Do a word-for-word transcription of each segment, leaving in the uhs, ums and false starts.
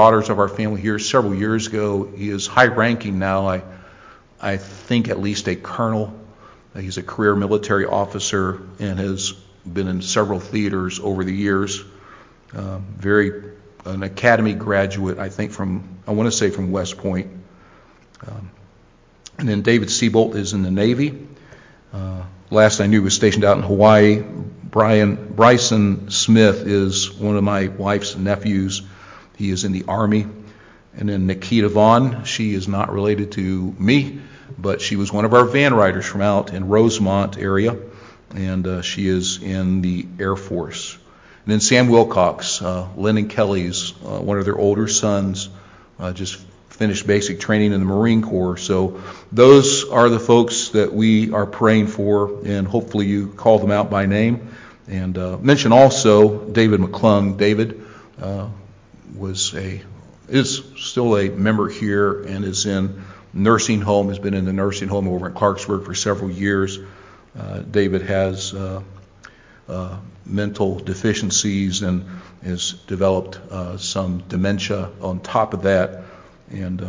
daughters of our family here several years ago. He is high-ranking now. I, I think at least a colonel. He's a career military officer and has been in several theaters over the years. Uh, very an academy graduate, I think from I want to say from West Point. Um, and then David Seabolt is in the Navy. Uh, last I knew, he was stationed out in Hawaii. Brian Bryson Smith is one of my wife's nephews. He is in the Army. And then Nikita Vaughn, she is not related to me, but she was one of our van riders from out in Rosemont area, and uh, she is in the Air Force. And then Sam Wilcox, uh, Lynn and Kelly's, uh, one of their older sons, uh, just finished basic training in the Marine Corps. So those are the folks that we are praying for, and hopefully you call them out by name. And uh, mention also David McClung. David uh, was a is still a member here and is in nursing home, has been in the nursing home over in Clarksburg for several years. Uh, David has uh, uh, mental deficiencies and has developed uh, some dementia on top of that. And uh,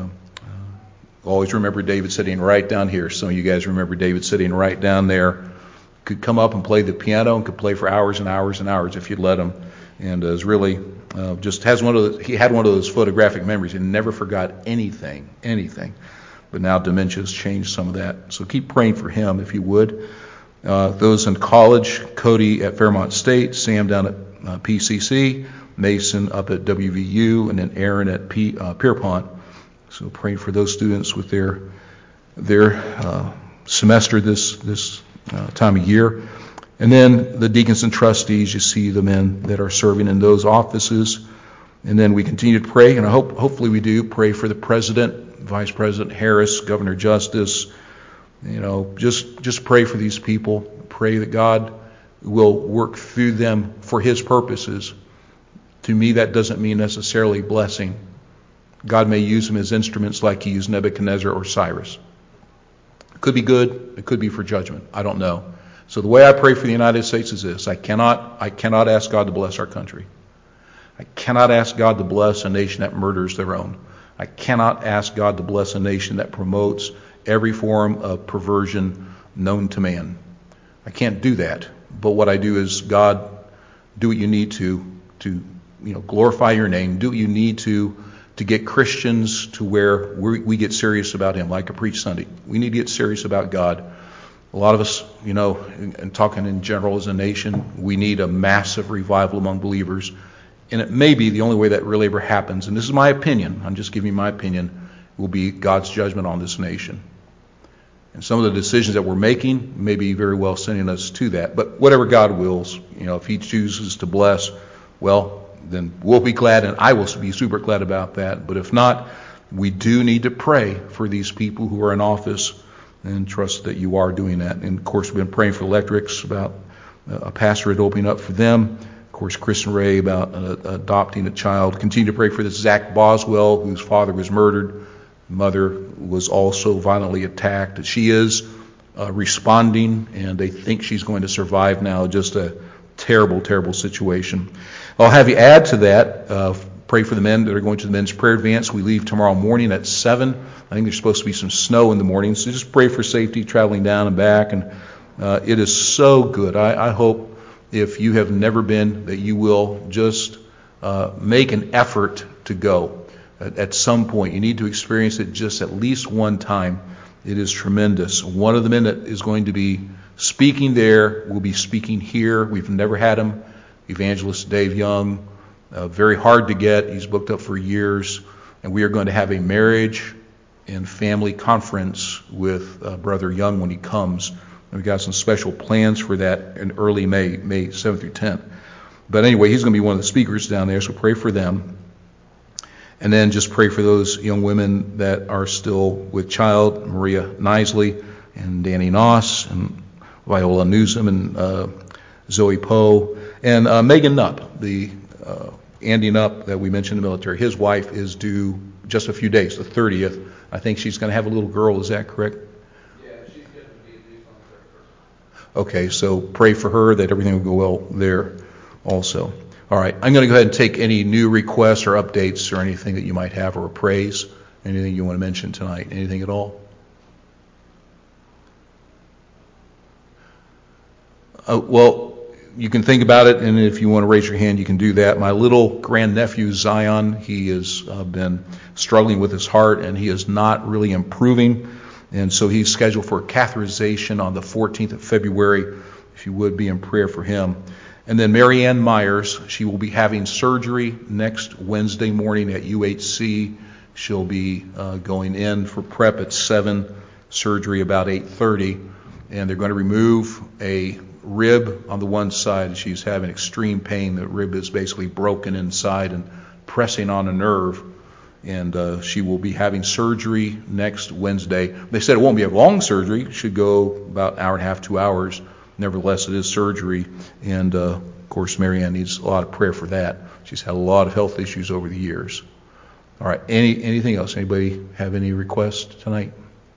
uh, always remember David sitting right down here. Some of you guys remember David sitting right down there. Could come up and play the piano and could play for hours and hours and hours if you'd let him. And is really uh, just has one of the, he had one of those photographic memories. He never forgot anything, anything. But now dementia's changed some of that. So keep praying for him if you would. Uh, those in college, Cody at Fairmont State, Sam down at uh, P C C, Mason up at W V U, and then Aaron at P, uh, Pierpont. So praying for those students with their their uh, semester this this uh, time of year. And then the deacons and trustees, you see the men that are serving in those offices. And then we continue to pray, and I hope hopefully we do pray for the president, Vice President Harris, Governor Justice. You know, just just pray for these people. Pray that God will work through them for his purposes. To me, that doesn't mean necessarily blessing. God may use them as instruments like he used Nebuchadnezzar or Cyrus. It could be good. It could be for judgment. I don't know. So the way I pray for the United States is this. I cannot, I cannot ask God to bless our country. I cannot ask God to bless a nation that murders their own. I cannot ask God to bless a nation that promotes every form of perversion known to man. I can't do that. But what I do is, God, do what you need to, to you know, glorify your name. Do what you need to, to get Christians to where we, we get serious about him, like I preach Sunday. We need to get serious about God. A lot of us, you know, and talking in general as a nation, we need a massive revival among believers. And it may be the only way that really ever happens, and this is my opinion, I'm just giving you my opinion, will be God's judgment on this nation. And some of the decisions that we're making may be very well sending us to that. But whatever God wills, you know, if he chooses to bless, well, then we'll be glad, and I will be super glad about that. But if not, we do need to pray for these people who are in office, and trust that you are doing that. And of course, we've been praying for electrics, about a pastorate opening up for them. Of course, Chris and Ray about uh, adopting a child. Continue to pray for this Zach Boswell, whose father was murdered. Mother was also violently attacked. She is uh, responding, and they think she's going to survive now. Just a terrible, terrible situation. I'll have you add to that. Uh, pray for the men that are going to the men's prayer advance. We leave tomorrow morning at seven. I think there's supposed to be some snow in the morning, so just pray for safety traveling down and back. And uh, it is so good. I, I hope if you have never been, that you will just uh, make an effort to go at, at some point. You need to experience it just at least one time. It is tremendous. One of the men that is going to be speaking there will be speaking here. We've never had him. Evangelist Dave Young, uh, very hard to get. He's booked up for years. And we are going to have a marriage and family conference with uh, Brother Young when he comes. And we've got some special plans for that in early May, May seventh through tenth. But anyway, he's going to be one of the speakers down there, so pray for them. And then just pray for those young women that are still with child, Maria Nisley and Danny Noss and Viola Newsom and uh, Zoe Poe. And uh, Megan Nupp, the uh, Andy Nupp that we mentioned in the military, his wife is due just a few days, the thirtieth. I think she's going to have a little girl. Is that correct? Yeah, she's going to be induced on the thirty-first. Okay, so pray for her that everything will go well there also. All right, I'm going to go ahead and take any new requests or updates or anything that you might have, or praise, anything you want to mention tonight, anything at all? Uh, well, you can think about it, and if you want to raise your hand, you can do that. My little grandnephew, Zion, he has uh, been struggling with his heart, and he is not really improving, and so he's scheduled for catheterization on the fourteenth of February. If you would be in prayer for him. And then Mary Ann Myers, she will be having surgery next Wednesday morning at U H C. She'll be uh, going in for prep at seven, surgery about eight thirty, and they're going to remove a rib on the one side. She's having extreme pain. The rib is basically broken inside and pressing on a nerve, and uh, she will be having surgery next Wednesday. They said it won't be a long surgery. It should go about an hour and a half, two hours. Nevertheless, it is surgery, and uh, of course, Mary Ann needs a lot of prayer for that. She's had a lot of health issues over the years. All right, any anything else? Anybody have any requests tonight?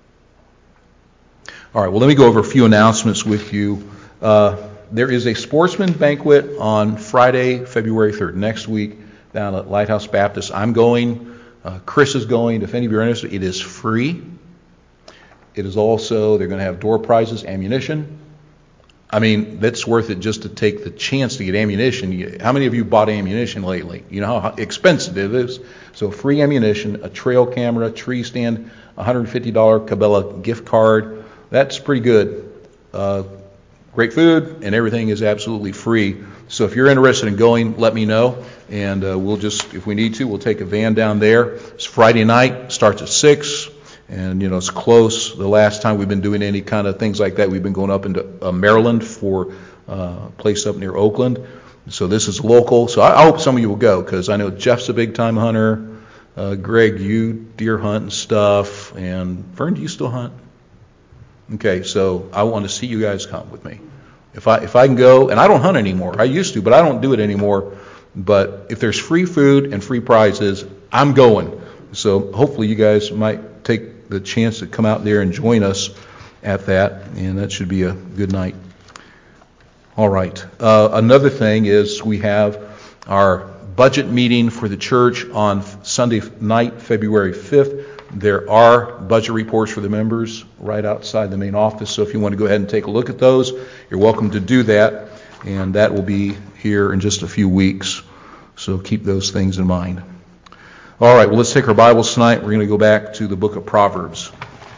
All right, well, let me go over a few announcements with you. Uh, there is a sportsman banquet on Friday, February third, next week, down at Lighthouse Baptist. I'm going. Uh, Chris is going. If any of you are interested, it is free. It is also, they're going to have door prizes, ammunition. I mean, that's worth it just to take the chance to get ammunition. How many of you bought ammunition lately? You know how expensive it is. So free ammunition, a trail camera, tree stand, one hundred fifty dollars Cabela gift card. That's pretty good. Uh, great food, and everything is absolutely free. So if you're interested in going, let me know, and uh, we'll just, if we need to, we'll take a van down there. It's Friday night, starts at six. And, you know, it's close. The last time we've been doing any kind of things like that, we've been going up into uh, Maryland for uh, a place up near Oakland. So this is local. So I, I hope some of you will go, because I know Jeff's a big-time hunter. Uh, Greg, you deer hunt and stuff. And Vern, do you still hunt? Okay, so I want to see you guys come with me. If I if I can go, and I don't hunt anymore. I used to, but I don't do it anymore. But if there's free food and free prizes, I'm going. So hopefully you guys might take the chance to come out there and join us at that, and that should be a good night. All right. Uh, another thing is we have our budget meeting for the church on Sunday night, February fifth. There are budget reports for the members right outside the main office, so if you want to go ahead and take a look at those, you're welcome to do that, and that will be here in just a few weeks, so keep those things in mind. All right, well, let's take our Bibles tonight. We're going to go back to the book of Proverbs.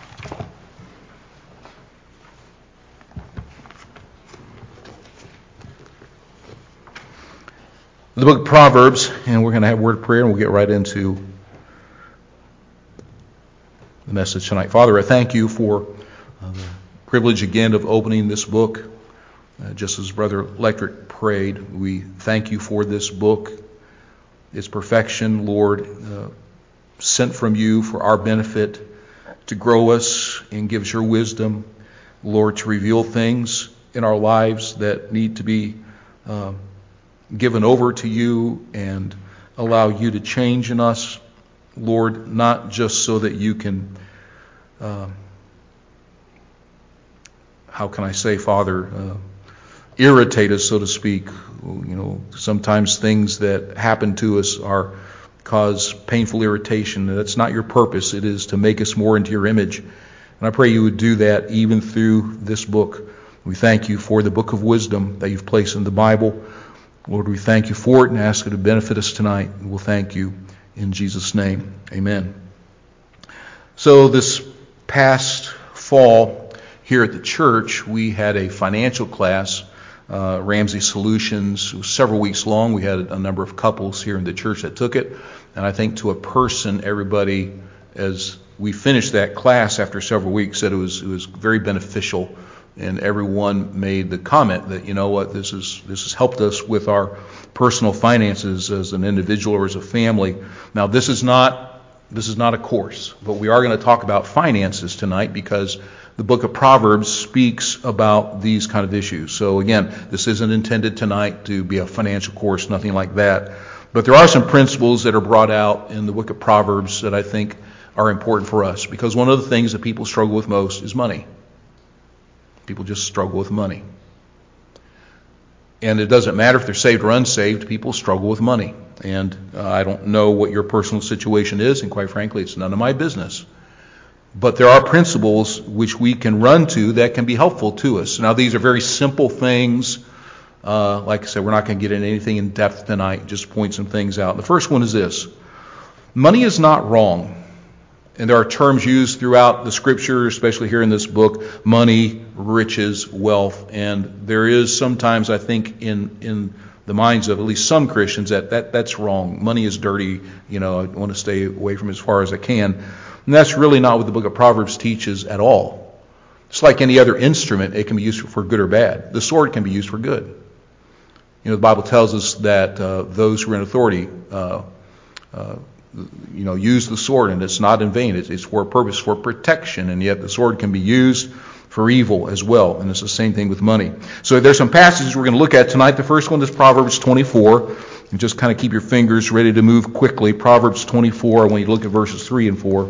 The book of Proverbs, and we're going to have a word of prayer, and we'll get right into the message tonight. Father, I thank you for uh, the privilege again of opening this book. Uh, just as Brother Electric prayed, we thank you for this book. Its perfection, Lord, uh, sent from you for our benefit, to grow us and give us your wisdom, Lord, to reveal things in our lives that need to be uh, given over to you and allow you to change in us, Lord, not just so that you can, uh, how can I say, Father, uh, irritate us, so to speak. You know, sometimes things that happen to us are cause painful irritation. That's not your purpose. It is to make us more into your image. And I pray you would do that even through this book. We thank you for the book of wisdom that you've placed in the Bible. Lord, we thank you for it and ask it to benefit us tonight. And we'll thank you in Jesus' name. Amen. So this past fall here at the church, we had a financial class. Uh, Ramsey Solutions. It was several weeks long. We had a number of couples here in the church that took it. And I think to a person, everybody, as we finished that class after several weeks, said it was it was very beneficial. And everyone made the comment that, you know what, this is this has helped us with our personal finances as an individual or as a family. Now, this is not this is not a course, but we are going to talk about finances tonight, because the book of Proverbs speaks about these kind of issues. So again, this isn't intended tonight to be a financial course, nothing like that. But there are some principles that are brought out in the book of Proverbs that I think are important for us, because one of the things that people struggle with most is money. People just struggle with money. And it doesn't matter if they're saved or unsaved, people struggle with money. And uh, I don't know what your personal situation is, and quite frankly, it's none of my business. But there are principles which we can run to that can be helpful to us. Now, these are very simple things. Uh, like I said, we're not going to get into anything in depth tonight, just point some things out. The first one is this. Money is not wrong. And there are terms used throughout the Scripture, especially here in this book, money, riches, wealth. And there is sometimes, I think, in in the minds of at least some Christians that, that that's wrong. Money is dirty. You know, I want to stay away from it as far as I can. And that's really not what the book of Proverbs teaches at all. It's like any other instrument. It can be used for good or bad. The sword can be used for good. You know, the Bible tells us that uh, those who are in authority, uh, uh, you know, use the sword, and it's not in vain. It's, it's for a purpose, for protection, and yet the sword can be used for evil as well. And it's the same thing with money. So there's some passages we're going to look at tonight. The first one is Proverbs twenty-four. And just kind of keep your fingers ready to move quickly. Proverbs twenty-four, I want you to look at verses three and four.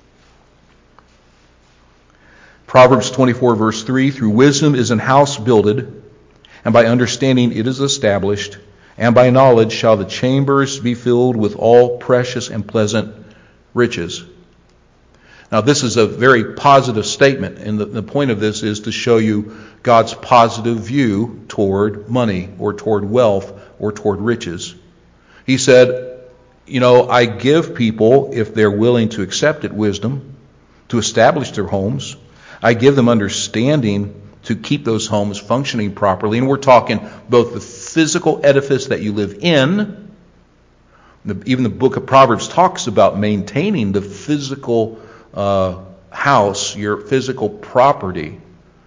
Proverbs twenty-four, verse three, through wisdom is an house builded, and by understanding it is established, and by knowledge shall the chambers be filled with all precious and pleasant riches. Now, this is a very positive statement, and the, the point of this is to show you God's positive view toward money, or toward wealth, or toward riches. He said, you know, I give people, if they're willing to accept it, wisdom to establish their homes. I give them understanding to keep those homes functioning properly. And we're talking both the physical edifice that you live in. The, even the book of Proverbs talks about maintaining the physical uh, house, your physical property.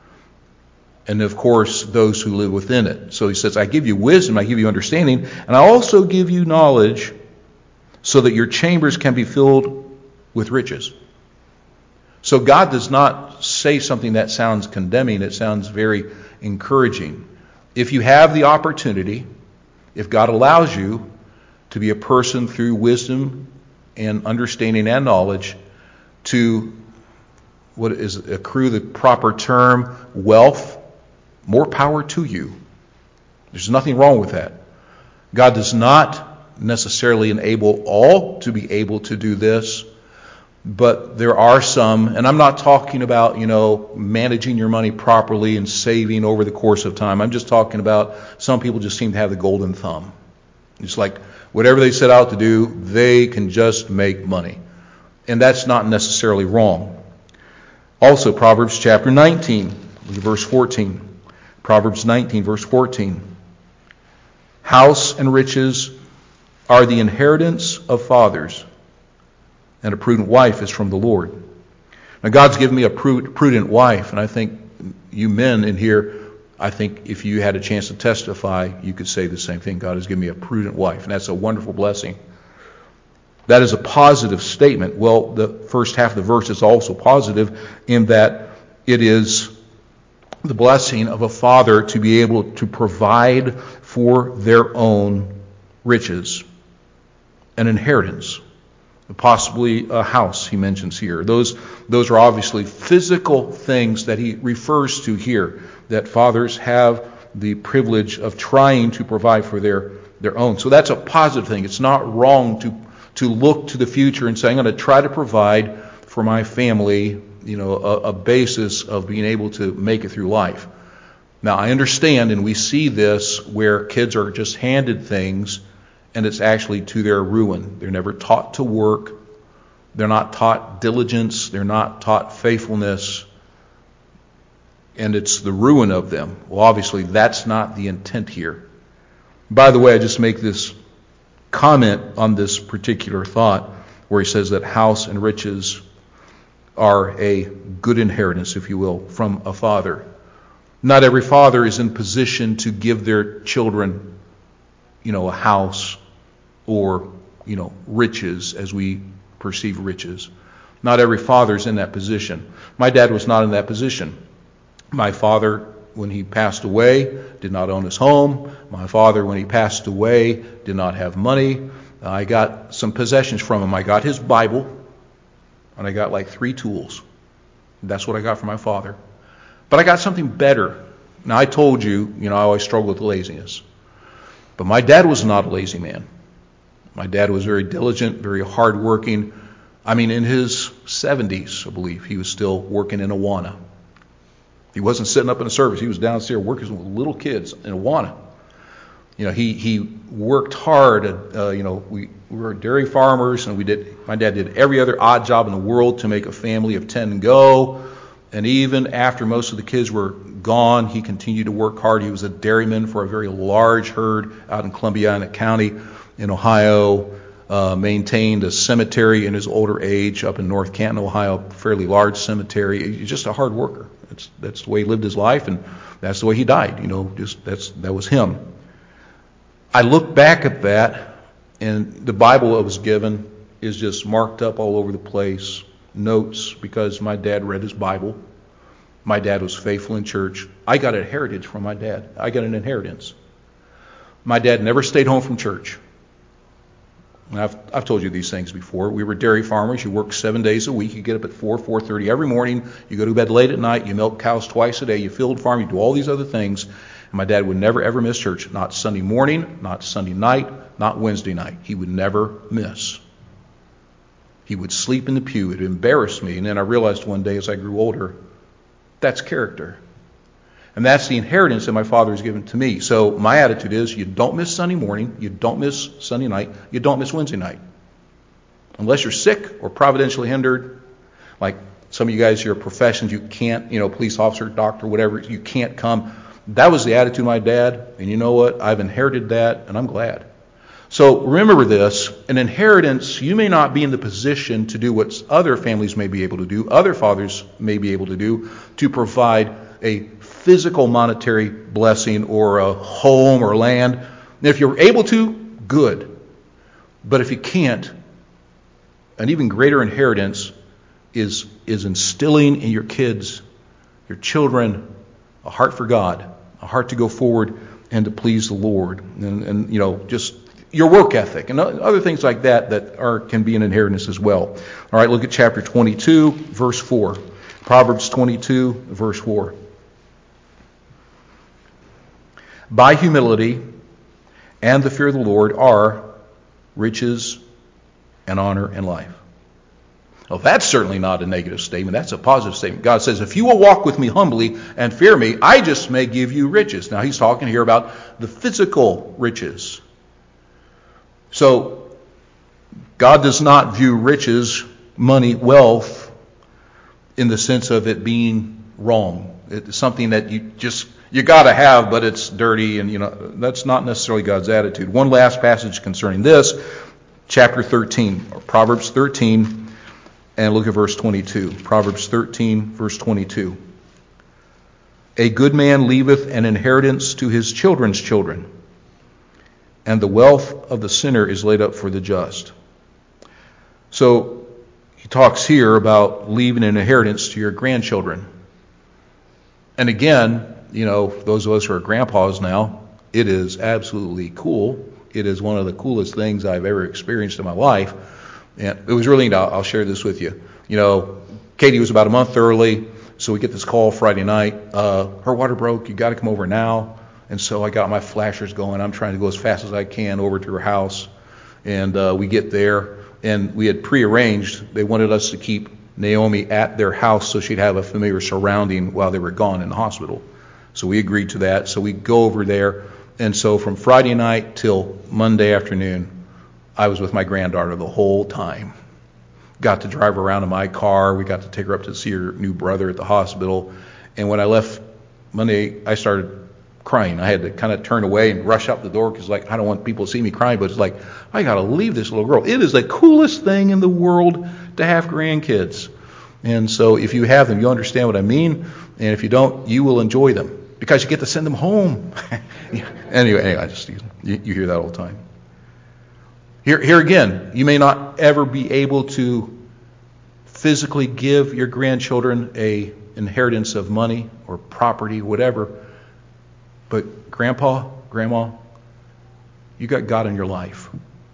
And of course, those who live within it. So he says, I give you wisdom, I give you understanding, and I also give you knowledge so that your chambers can be filled with riches. So God does not say something that sounds condemning. It sounds very encouraging. If you have the opportunity, if God allows you to be a person through wisdom and understanding and knowledge to, what is accrue the proper term, wealth, more power to you. There's nothing wrong with that. God does not necessarily enable all to be able to do this. But there are some, and I'm not talking about, you know, managing your money properly and saving over the course of time. I'm just talking about some people just seem to have the golden thumb. It's like whatever they set out to do, they can just make money. And that's not necessarily wrong. Also, Proverbs chapter nineteen, verse fourteen. Proverbs nineteen, verse fourteen. House and riches are the inheritance of fathers, and a prudent wife is from the Lord. Now, God's given me a prudent wife, and I think you men in here, I think if you had a chance to testify, you could say the same thing. God has given me a prudent wife, and that's a wonderful blessing. That is a positive statement. Well, the first half of the verse is also positive in that it is the blessing of a father to be able to provide for their own riches, an inheritance. Possibly a house, he mentions here. Those, those are obviously physical things that he refers to here, that fathers have the privilege of trying to provide for their, their own. So that's a positive thing. It's not wrong to, to look to the future and say, I'm going to try to provide for my family, you know, a, a basis of being able to make it through life. Now, I understand, and we see this where kids are just handed things, and it's actually to their ruin. They're never taught to work. They're not taught diligence. They're not taught faithfulness. And it's the ruin of them. Well, obviously, that's not the intent here. By the way, I just make this comment on this particular thought where he says that house and riches are a good inheritance, if you will, from a father. Not every father is in position to give their children, you know, a house or, you know, riches as we perceive riches. Not every father is in that position. My dad was not in that position. My father, when he passed away, did not own his home. My father, when he passed away, did not have money. I got some possessions from him. I got his Bible, and I got like three tools. That's what I got from my father. But I got something better. Now, I told you, you know, I always struggle with laziness. But my dad was not a lazy man. My dad was very diligent, very hardworking. I mean, in his seventies, I believe, he was still working in Awana. He wasn't sitting up in a service. He was downstairs working with little kids in Awana. You know, he he worked hard. At, uh, you know, we, we were dairy farmers, and we did. My dad did every other odd job in the world to make a family of ten go. And even after most of the kids were gone, he continued to work hard. He was a dairyman for a very large herd out in Columbiana County in Ohio. Uh, maintained a cemetery in his older age up in North Canton, Ohio, a fairly large cemetery. He's just a hard worker. That's that's the way he lived his life, and that's the way he died. You know, just that's that was him. I look back at that, and the Bible that was given is just marked up all over the place. Notes, because my dad read his Bible. My dad was faithful in church. I got a heritage from my dad. I got an inheritance. My dad never stayed home from church. And I've, I've told you these things before. We were dairy farmers. You worked seven days a week. You get up at four, four thirty every morning. You go to bed late at night. You milk cows twice a day. You field farm. You do all these other things. And my dad would never, ever miss church. Not Sunday morning, not Sunday night, not Wednesday night. He would never miss. He would sleep in the pew. It embarrassed me. And then I realized one day as I grew older, that's character. And that's the inheritance that my father has given to me. So my attitude is, you don't miss Sunday morning, you don't miss Sunday night, you don't miss Wednesday night. Unless you're sick or providentially hindered, like some of you guys, your professions, you can't, you know, police officer, doctor, whatever, you can't come. That was the attitude of my dad. And you know what? I've inherited that, and I'm glad. So remember this, an inheritance, you may not be in the position to do what other families may be able to do, other fathers may be able to do, to provide a physical monetary blessing or a home or land. And if you're able to, good. But if you can't, an even greater inheritance is, is instilling in your kids, your children, a heart for God, a heart to go forward and to please the Lord. And, and you know, just your work ethic and other things like that that are can be an inheritance as well. All right, look at chapter twenty-two, verse four. Proverbs twenty-two, verse four. By humility and the fear of the Lord are riches and honor and life. Well, that's certainly not a negative statement. That's a positive statement. God says, if you will walk with me humbly and fear me, I just may give you riches. Now, he's talking here about the physical riches. So, God does not view riches, money, wealth, in the sense of it being wrong. It's something that you just, you got to have, but it's dirty, and you know, that's not necessarily God's attitude. One last passage concerning this, chapter thirteen, or Proverbs thirteen, and look at verse twenty-two. Proverbs thirteen, verse twenty-two. A good man leaveth an inheritance to his children's children, and the wealth of the sinner is laid up for the just. So he talks here about leaving an inheritance to your grandchildren. And again, you know, those of us who are grandpas now, it is absolutely cool. It is one of the coolest things I've ever experienced in my life. And it was really neat. I'll share this with you. You know, Katie was about a month early, so we get this call Friday night. Uh, her water broke. You got to come over now. And so I got my flashers going. I'm trying to go as fast as I can over to her house. And uh, we get there, and we had prearranged. They wanted us to keep Naomi at their house so she'd have a familiar surrounding while they were gone in the hospital. So we agreed to that. So we go over there. And so from Friday night till Monday afternoon, I was with my granddaughter the whole time. Got to drive around in my car. We got to take her up to see her new brother at the hospital. And when I left Monday, I started crying. I had to kind of turn away and rush out the door because, like, I don't want people to see me crying, but it's like, I got to leave this little girl. It is the coolest thing in the world to have grandkids. And so if you have them, you understand what I mean. And if you don't, you will enjoy them because you get to send them home. anyway, anyway, I just you, you hear that all the time. Here, here again, you may not ever be able to physically give your grandchildren a inheritance of money or property, whatever. But Grandpa, Grandma, you got God in your life.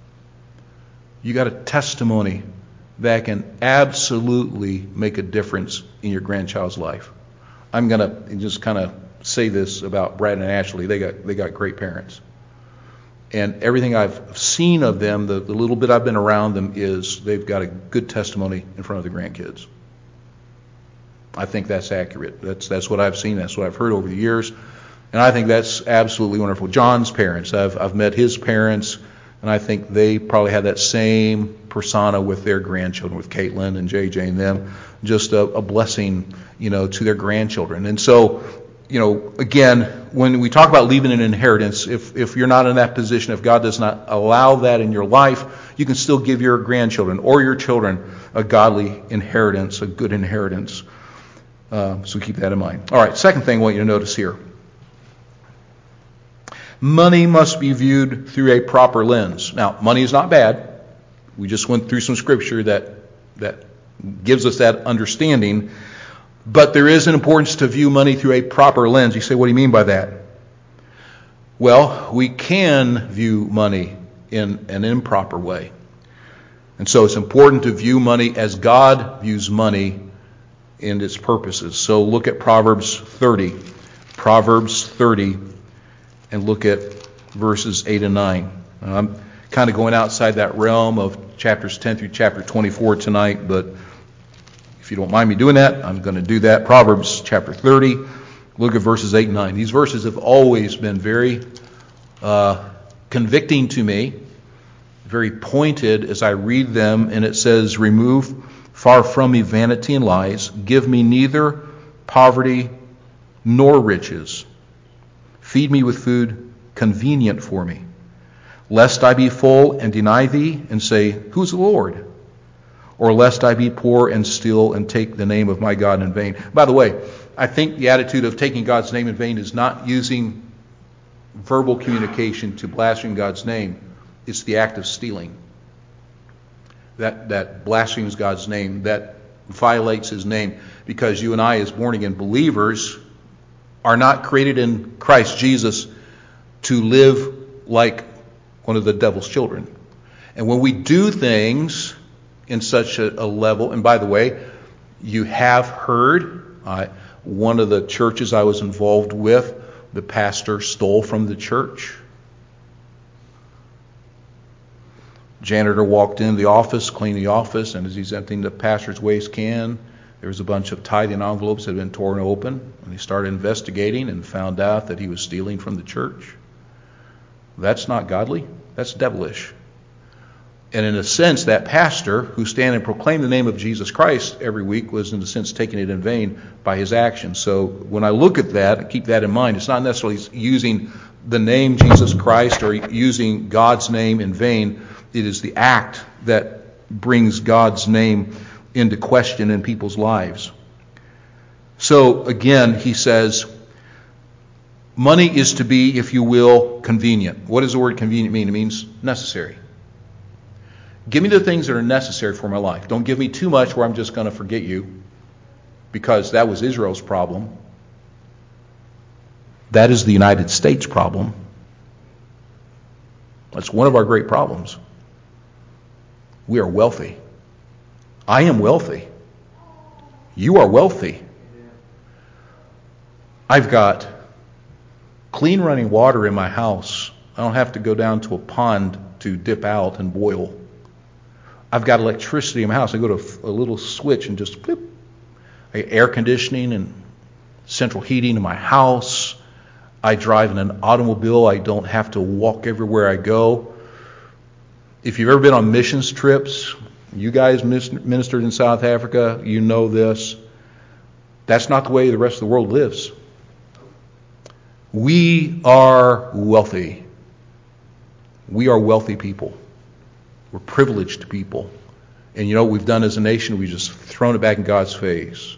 You got a testimony that can absolutely make a difference in your grandchild's life. I'm going to just kind of say this about Brad and Ashley. They got they got great parents. And everything I've seen of them, the, the little bit I've been around them, is they've got a good testimony in front of the grandkids. I think that's accurate. That's that's what I've seen. That's what I've heard over the years. And I think that's absolutely wonderful. John's parents, I've I've met his parents, and I think they probably had that same persona with their grandchildren, with Caitlin and J J and them. Just a, a blessing, you know, to their grandchildren. And so, you know, again, when we talk about leaving an inheritance, if if you're not in that position, if God does not allow that in your life, you can still give your grandchildren or your children a godly inheritance, a good inheritance. Uh, so keep that in mind. All right, second thing I want you to notice here. Money must be viewed through a proper lens. Now, money is not bad. We just went through some scripture that that gives us that understanding. But there is an importance to view money through a proper lens. You say, what do you mean by that? Well, we can view money in an improper way. And so it's important to view money as God views money and its purposes. So look at Proverbs thirty. Proverbs thirty, and look at verses eight and nine. I'm kind of going outside that realm of chapters ten through chapter twenty-four tonight, but if you don't mind me doing that, I'm going to do that. Proverbs chapter thirty, look at verses eight and nine. These verses have always been very uh, convicting to me, very pointed as I read them, and it says, remove far from me vanity and lies, give me neither poverty nor riches. Feed me with food convenient for me, lest I be full and deny thee and say, who's the Lord? Or lest I be poor and steal and take the name of my God in vain. By the way, I think the attitude of taking God's name in vain is not using verbal communication to blaspheme God's name. It's the act of stealing. That, that blasphemes God's name, that violates his name, because you and I, as born-again believers, are not created in Christ Jesus to live like one of the devil's children. And when we do things in such a, a level, and by the way, you have heard, uh, one of the churches I was involved with, the pastor stole from the church. Janitor walked into the office, cleaned the office, and as he's emptying the pastor's waste can, there was a bunch of tithing envelopes that had been torn open. And he started investigating and found out that he was stealing from the church. That's not godly. That's devilish. And in a sense, that pastor who stand and proclaim the name of Jesus Christ every week was in a sense taking it in vain by his actions. So when I look at that, keep that in mind. It's not necessarily using the name Jesus Christ or using God's name in vain. It is the act that brings God's name into question in people's lives. So again, he says, money is to be, if you will, convenient. What does the word convenient mean? It means necessary. Give me the things that are necessary for my life. Don't give me too much where I'm just going to forget you, because that was Israel's problem. That is the United States problem. That's one of our great problems. We are wealthy. I am wealthy. You are wealthy. I've got clean running water in my house. I don't have to go down to a pond to dip out and boil. I've got electricity in my house. I go to a little switch and just flip. I get air conditioning and central heating in my house. I drive in an automobile. I don't have to walk everywhere I go. If you've ever been on missions trips, you guys ministered in South Africa, you know this. That's not the way the rest of the world lives. We are wealthy. We are wealthy people. We're privileged people. And you know what we've done as a nation? We've just thrown it back in God's face.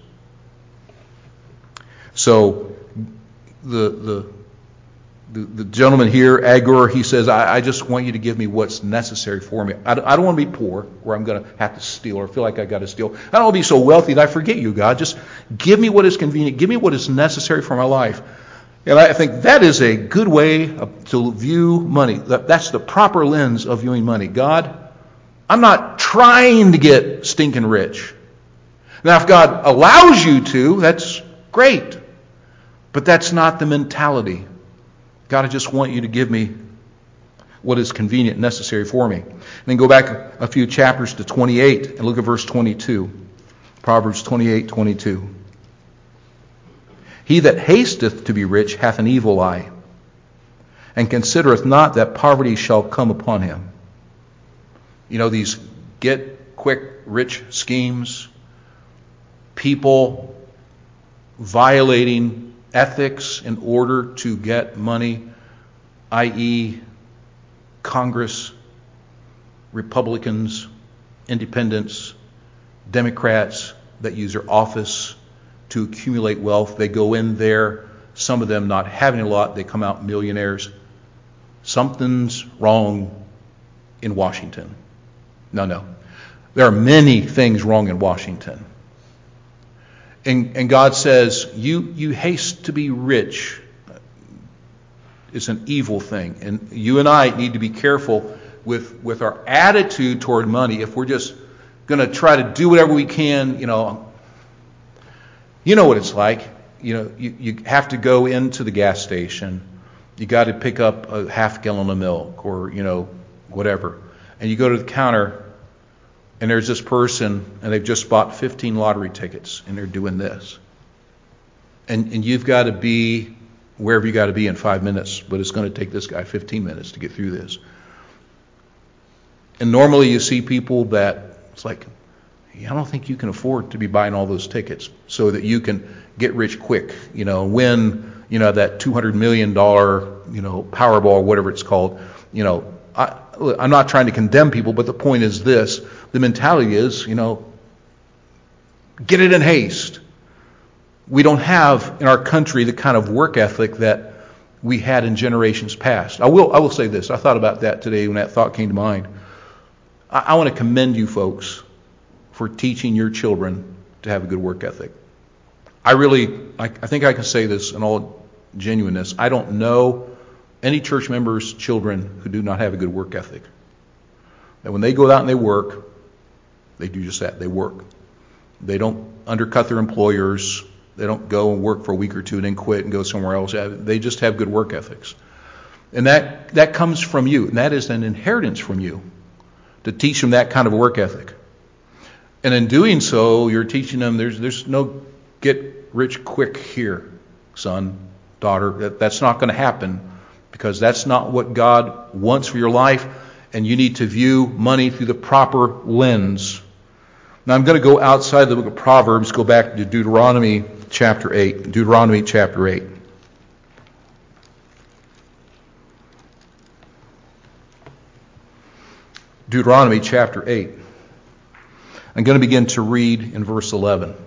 So the the the, the gentleman here, Agur, he says, I, I just want you to give me what's necessary for me. I don't, I don't want to be poor where I'm going to have to steal or feel like I got to steal. I don't want to be so wealthy that I forget you, God. Just give me what is convenient. Give me what is necessary for my life. And I think that is a good way to view money. That's the proper lens of viewing money. God, I'm not trying to get stinking rich. Now, if God allows you to, that's great. But that's not the mentality. God, I just want you to give me what is convenient and necessary for me. And then go back a few chapters to twenty-eight and look at verse twenty-two. Proverbs twenty-eight, twenty-two. He that hasteth to be rich hath an evil eye, and considereth not that poverty shall come upon him. You know, these get quick rich schemes, people violating ethics in order to get money, that is, Congress, Republicans, Independents, Democrats that use their office to accumulate wealth. They go in there, some of them not having a lot, they come out millionaires. Something's wrong in Washington. No, no. There are many things wrong in Washington. And, and God says, you, you haste to be rich. It's an evil thing. And you and I need to be careful with, with our attitude toward money. If we're just going to try to do whatever we can, you know, you know what it's like. You know, you, you have to go into the gas station. You got to pick up a half gallon of milk or, you know, whatever. And you go to the counter and there's this person and they've just bought fifteen lottery tickets and they're doing this. And, and you've got to be wherever you got to be in five minutes, but it's going to take this guy fifteen minutes to get through this. And normally you see people that it's like, I don't think you can afford to be buying all those tickets so that you can get rich quick, you know, win, you know, that two hundred million dollars, you know, Powerball, whatever it's called. You know, I, I'm not trying to condemn people, but the point is this. The mentality is, you know, get it in haste. We don't have in our country the kind of work ethic that we had in generations past. I will I will say this. I thought about that today when that thought came to mind. I, I want to commend you folks for teaching your children to have a good work ethic. I really, I, I think I can say this in all genuineness. I don't know any church members' children who do not have a good work ethic. That when they go out and they work, they do just that. They work. They don't undercut their employers. They don't go and work for a week or two and then quit and go somewhere else. They just have good work ethics. And that, that comes from you. And that is an inheritance from you to teach them that kind of work ethic. And in doing so, you're teaching them there's there's no get rich quick here, son, daughter. That, that's not going to happen because that's not what God wants for your life. And you need to view money through the proper lens. Now I'm going to go outside the book of Proverbs, go back to Deuteronomy chapter eight. Deuteronomy chapter eight. Deuteronomy chapter eight. I'm going to begin to read in verse eleven.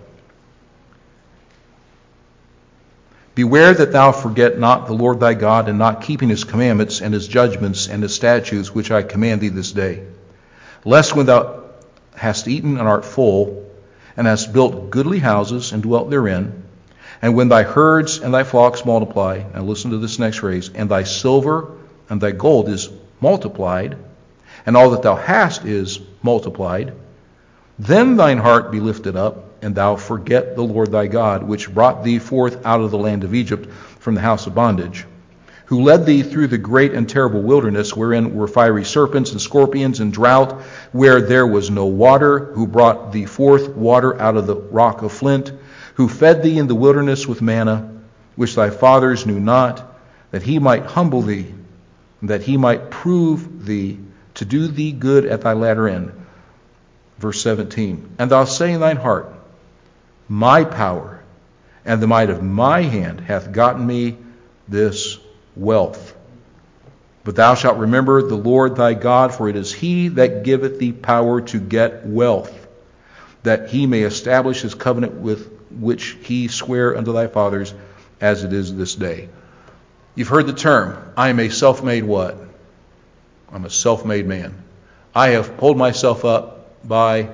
Beware that thou forget not the Lord thy God, and not keeping his commandments and his judgments and his statutes which I command thee this day. Lest when thou hast eaten and art full, and hast built goodly houses and dwelt therein, and when thy herds and thy flocks multiply, and listen to this next phrase, and thy silver and thy gold is multiplied, and all that thou hast is multiplied, then thine heart be lifted up, and thou forget the Lord thy God, which brought thee forth out of the land of Egypt from the house of bondage, who led thee through the great and terrible wilderness, wherein were fiery serpents and scorpions and drought, where there was no water, who brought thee forth water out of the rock of flint, who fed thee in the wilderness with manna, which thy fathers knew not, that he might humble thee, and that he might prove thee to do thee good at thy latter end. Verse seventeen, and thou say in thine heart, my power and the might of my hand hath gotten me this wealth. But thou shalt remember the Lord thy God, for it is he that giveth thee power to get wealth, that he may establish his covenant with which he sware unto thy fathers, as it is this day. You've heard the term, I am a self-made what? I'm a self-made man. I have pulled myself up by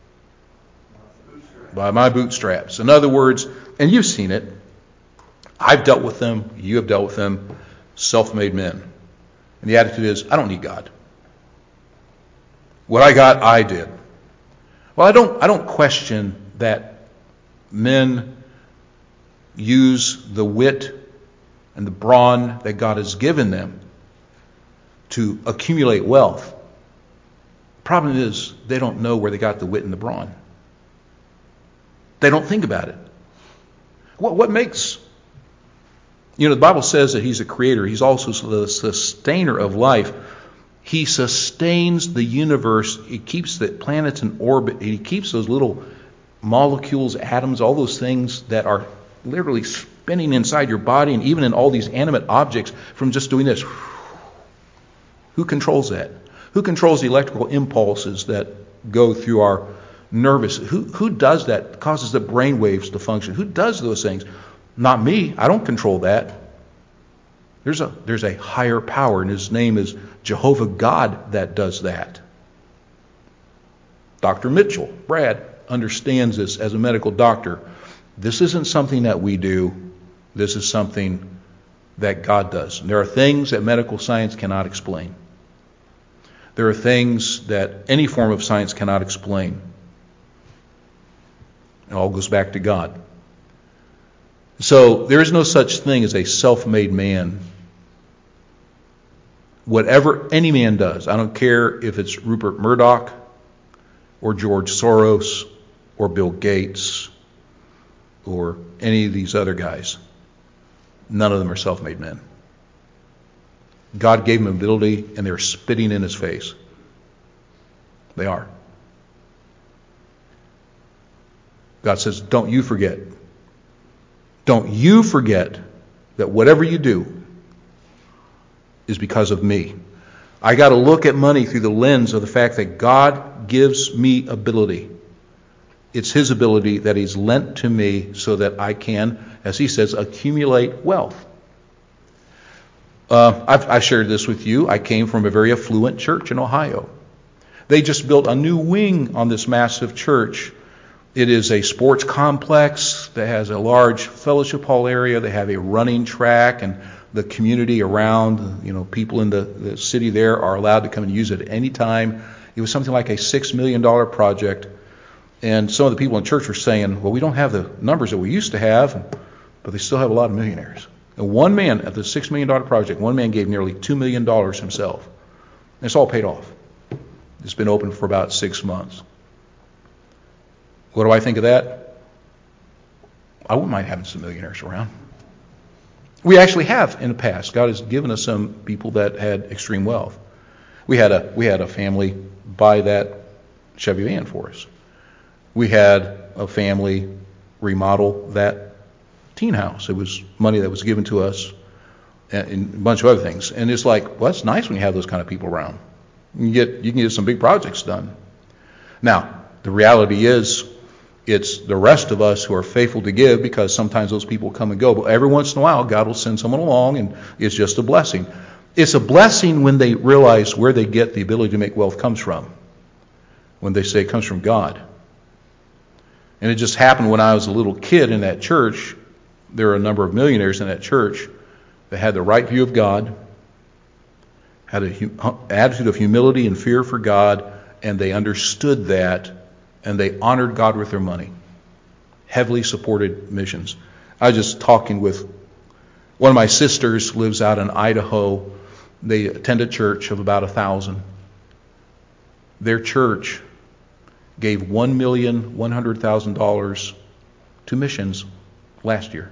by my bootstraps. In other words, and you've seen it, I've dealt with them, you have dealt with them, self-made men. And the attitude is, I don't need God. What I got, I did. Well, I don't I don't question that men use the wit and the brawn that God has given them to accumulate wealth. The problem is they don't know where they got the wit and the brawn. They don't think about it. What, what makes... You know, the Bible says that he's a creator. He's also the sustainer of life. He sustains the universe. He keeps the planets in orbit. He keeps those little molecules, atoms, all those things that are literally spinning inside your body and even in all these animate objects from just doing this. Who controls that? Who controls the electrical impulses that go through our nervous? Who, who does that? Causes the brain waves to function. Who does those things? Not me. I don't control that. There's a there's a higher power, and his name is Jehovah God that does that. Doctor Mitchell, Brad, understands this as a medical doctor. This isn't something that we do. This is something that God does. And there are things that medical science cannot explain. There are things that any form of science cannot explain. It all goes back to God. So there is no such thing as a self-made man. Whatever any man does, I don't care if it's Rupert Murdoch or George Soros or Bill Gates or any of these other guys, none of them are self-made men. God gave them ability, and they're spitting in his face. They are. God says, don't you forget. Don't you forget that whatever you do is because of me. I got to look at money through the lens of the fact that God gives me ability. It's his ability that he's lent to me so that I can, as he says, accumulate wealth. Uh, I've, I've shared this with you. I came from a very affluent church in Ohio. They just built a new wing on this massive church. It is a sports complex that has a large fellowship hall area. They have a running track, and the community around, you know, people in the, the city there are allowed to come and use it at any time. It was something like a six million dollars project. And some of the people in church were saying, well, we don't have the numbers that we used to have, but they still have a lot of millionaires. And one man at the six million dollars project, one man gave nearly two million dollars himself. And it's all paid off. It's been open for about six months. What do I think of that? I wouldn't mind having some millionaires around. We actually have in the past. God has given us some people that had extreme wealth. We had a we had a family buy that Chevy van for us. We had a family remodel that teen house. It was money that was given to us and a bunch of other things. And it's like, well, that's nice when you have those kind of people around. You can get you can get some big projects done. Now, the reality is, it's the rest of us who are faithful to give, because sometimes those people come and go. But every once in a while, God will send someone along, and it's just a blessing. It's a blessing when they realize where they get the ability to make wealth comes from. When they say it comes from God. And it just happened when I was a little kid in that church. There were a number of millionaires in that church that had the right view of God, had an hum- attitude of humility and fear for God, and they understood that. And they honored God with their money. Heavily supported missions. I was just talking with one of my sisters, lives out in Idaho. They attend a church of about a thousand. Their church gave one million one hundred thousand dollars to missions last year.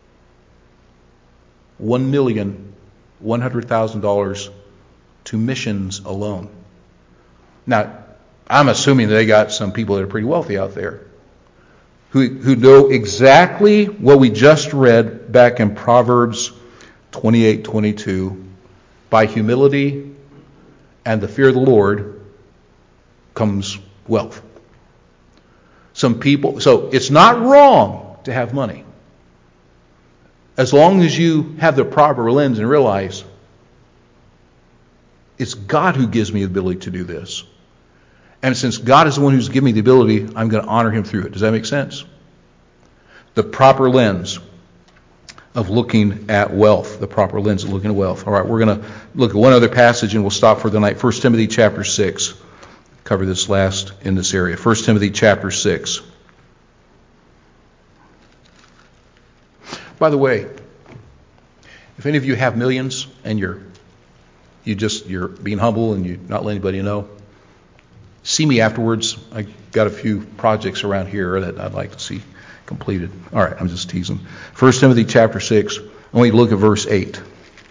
One million one hundred thousand dollars to missions alone. Now, I'm assuming they got some people that are pretty wealthy out there who, who know exactly what we just read back in Proverbs twenty-eight twenty-two. By humility and the fear of the Lord comes wealth. Some people, so it's not wrong to have money, as long as you have the proper lens and realize it's God who gives me the ability to do this. And since God is the one who's given me the ability, I'm going to honor him through it. Does that make sense? The proper lens of looking at wealth. The proper lens of looking at wealth. All right, we're going to look at one other passage and we'll stop for the night. First Timothy chapter six. Cover this last in this area. First Timothy chapter six. By the way, if any of you have millions and you're you just you're being humble and you're not letting anybody know, see me afterwards. I got a few projects around here that I'd like to see completed. All right, I'm just teasing. First Timothy chapter six. I want you to look at verse eight.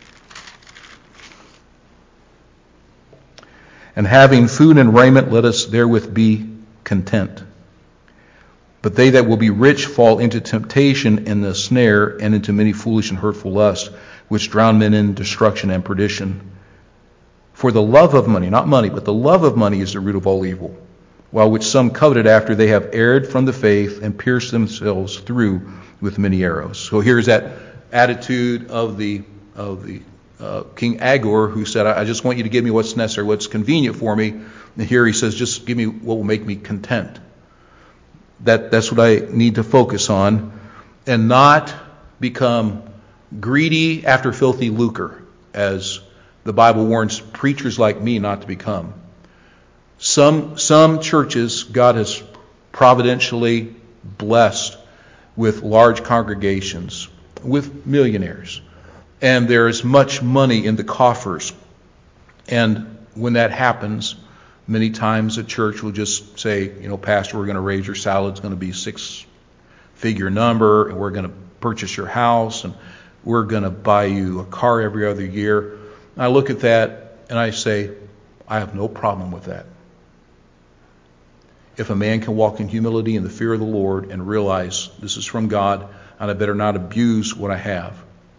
And having food and raiment, let us therewith be content. But they that will be rich fall into temptation and the snare, and into many foolish and hurtful lusts, which drown men in destruction and perdition. For the love of money, not money, but the love of money is the root of all evil, while which some coveted after they have erred from the faith and pierced themselves through with many arrows. So here's that attitude of the of the uh, King Agor, who said, I just want you to give me what's necessary, what's convenient for me. And here he says, just give me what will make me content. That that's what I need to focus on, and not become greedy after filthy lucre, as the Bible warns preachers like me not to become. Some some churches God has providentially blessed with large congregations, with millionaires, and there is much money in the coffers. And when that happens, many times a church will just say, you know, Pastor, we're going to raise your salary. It's going to be a six-figure number, and we're going to purchase your house, and we're going to buy you a car every other year. And I look at that, and I say, I have no problem with that. If a man can walk in humility and the fear of the Lord and realize this is from God, and I better not abuse what I have.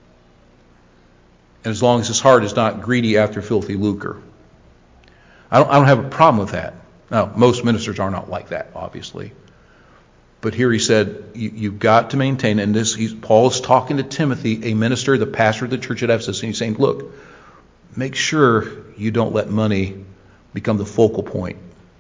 And as long as his heart is not greedy after filthy lucre. I don't, I don't have a problem with that. Now, most ministers are not like that, obviously. But here he said, you, you've got to maintain, and this he's, Paul is talking to Timothy, a minister, the pastor of the church at Ephesus, and he's saying, look, make sure you don't let money become the focal point.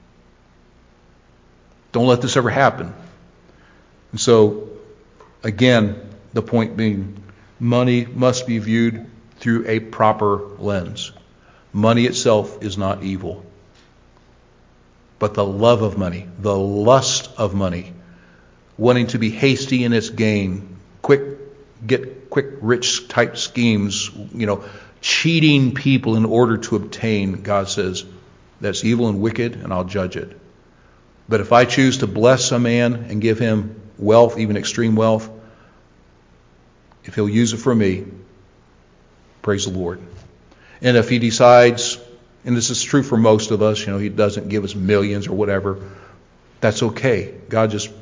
Don't let this ever happen. And so, again, the point being, money must be viewed through a proper lens. Money itself is not evil. But the love of money, the lust of money, wanting to be hasty in its gain, quick, get quick rich type schemes, you know, cheating people in order to obtain, God says, that's evil and wicked, and I'll judge it. But if I choose to bless a man and give him wealth, even extreme wealth, if he'll use it for me, praise the Lord. And if he decides, and this is true for most of us, you know, he doesn't give us millions or whatever, that's okay. God, just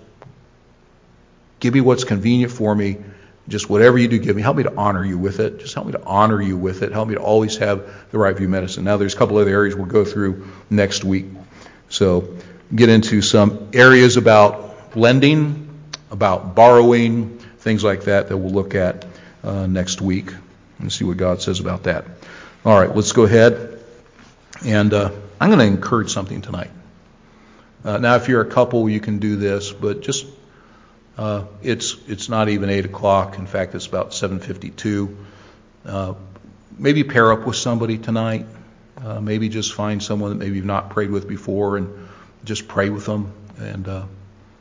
give me what's convenient for me. Just whatever you do, give me. Help me to honor you with it. Just help me to honor you with it. Help me to always have the right view of medicine. Now, there's a couple other areas we'll go through next week. So, get into some areas about lending, about borrowing, things like that that we'll look at uh, next week and see what God says about that. All right, let's go ahead. And uh, I'm going to encourage something tonight. Uh, now, if you're a couple, you can do this, but just uh, it's it's not even eight o'clock. In fact, it's about seven fifty-two. Uh, maybe pair up with somebody tonight. Uh, maybe just find someone that maybe you've not prayed with before and just pray with them. And, uh,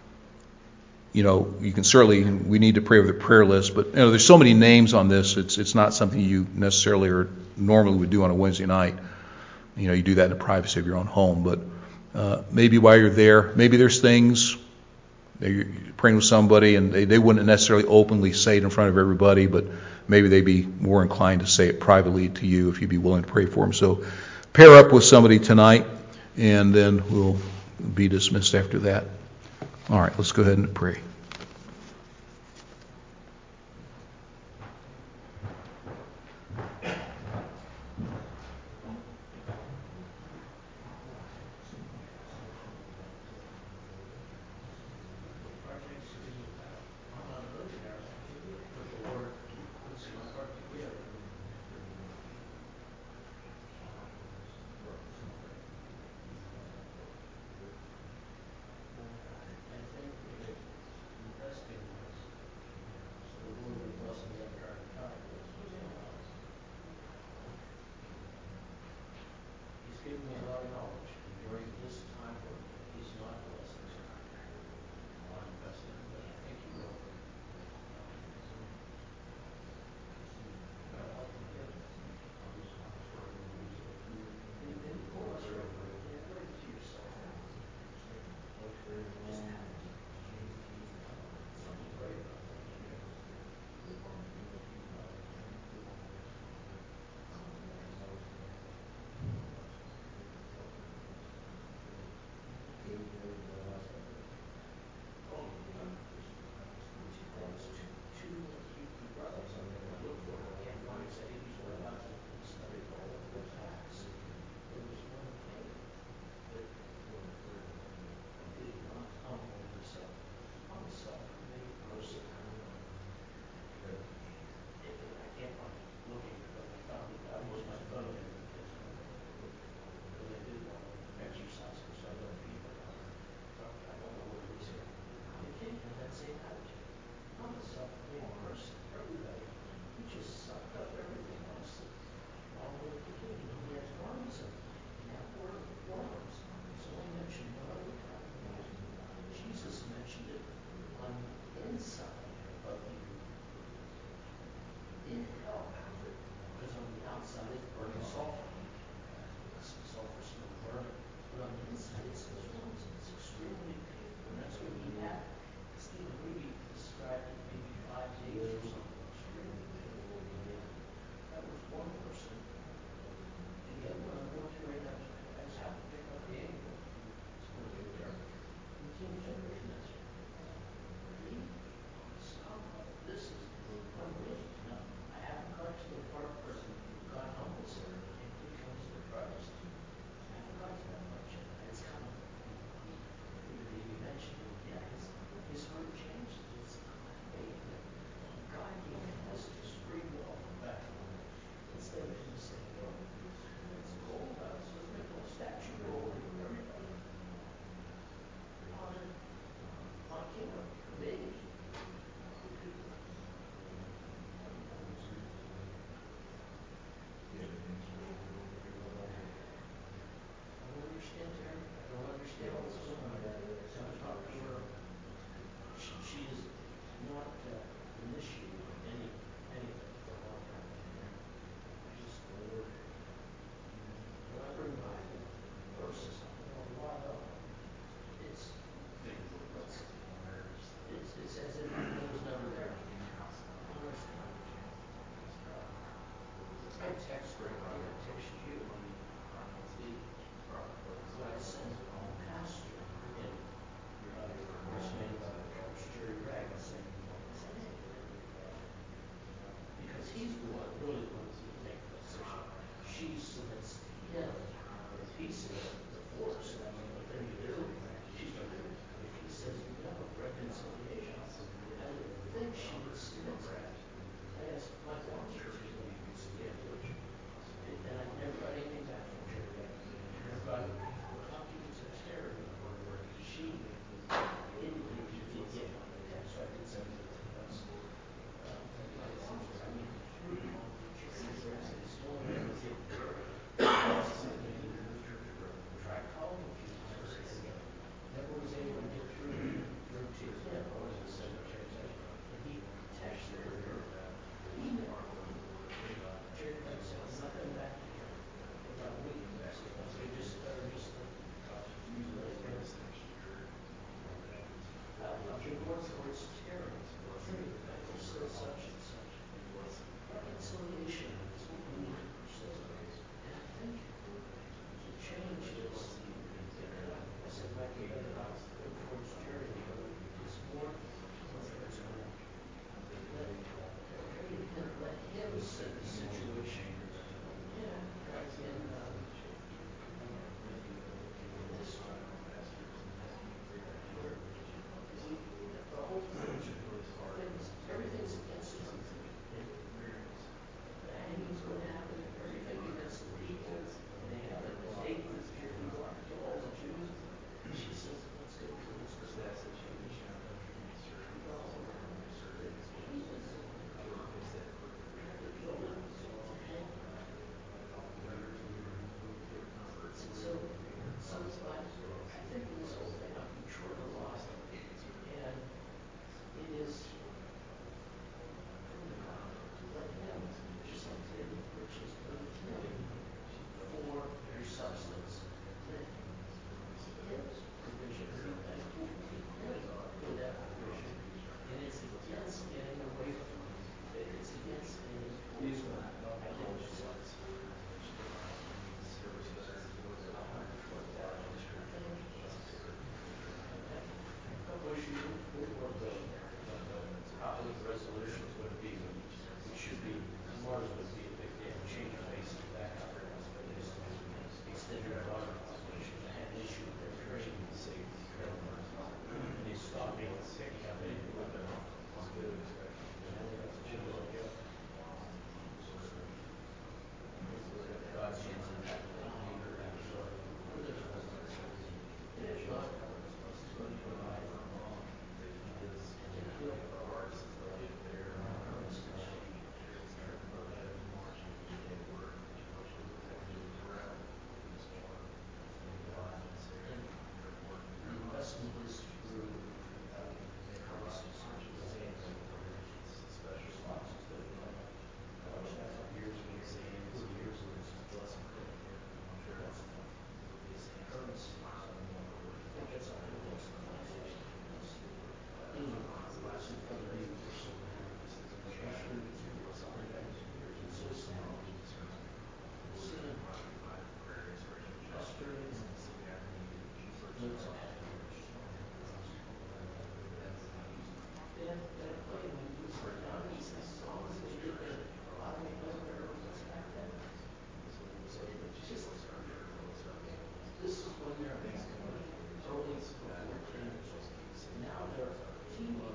you know, you can certainly, we need to pray with a prayer list, but, you know, there's so many names on this, it's it's not something you necessarily or normally would do on a Wednesday night. You know, you do that in the privacy of your own home. But uh, maybe while you're there, maybe there's things, you're praying with somebody and they, they wouldn't necessarily openly say it in front of everybody, but maybe they'd be more inclined to say it privately to you if you'd be willing to pray for them. So pair up with somebody tonight, and then we'll be dismissed after that. All right, let's go ahead and pray. teamwork.